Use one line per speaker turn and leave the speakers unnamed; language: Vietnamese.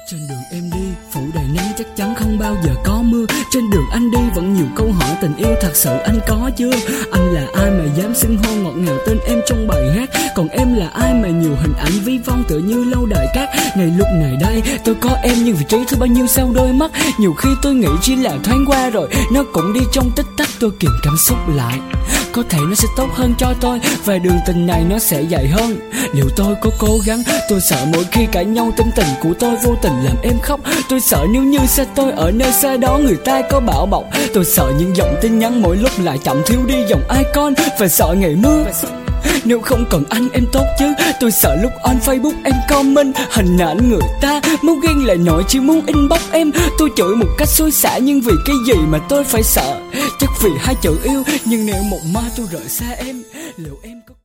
Trên đường em đi phủ đầy nắng chắc chắn không bao giờ có mưa. Trên đường anh đi vẫn nhiều câu hỏi tình yêu thật sự anh có chưa. Anh là ai mà dám xưng hô ngọt ngào tên em trong bài hát. Còn em là ai mà nhiều hình ảnh ví von tựa như lâu đài cát. Ngày lúc này đây tôi có em nhưng vị trí thứ bao nhiêu sau đôi mắt. Nhiều khi tôi nghĩ chỉ là thoáng qua rồi nó cũng đi trong tích tắc. Tôi kìm cảm xúc lại, có thể nó sẽ tốt hơn cho tôi và đường tình này nó sẽ dài hơn. Liệu tôi có cố gắng? Tôi sợ mỗi khi cãi nhau tính tình của tôi vô tình làm em khóc. Tôi sợ nếu như xa tôi ở nơi xa đó người ta có bảo bọc. Tôi sợ những dòng tin nhắn mỗi lúc lại chậm thiếu đi dòng icon. Và sợ ngày mưa nếu không còn anh em tốt chứ. Tôi sợ lúc on Facebook em comment hình ảnh người ta, muốn ghen lại nổi chỉ muốn inbox em. Tôi chửi một cách xối xả nhưng vì cái gì mà tôi phải sợ? Chắc vì hai chữ yêu. Nhưng nếu một mai tôi rời xa em, liệu em có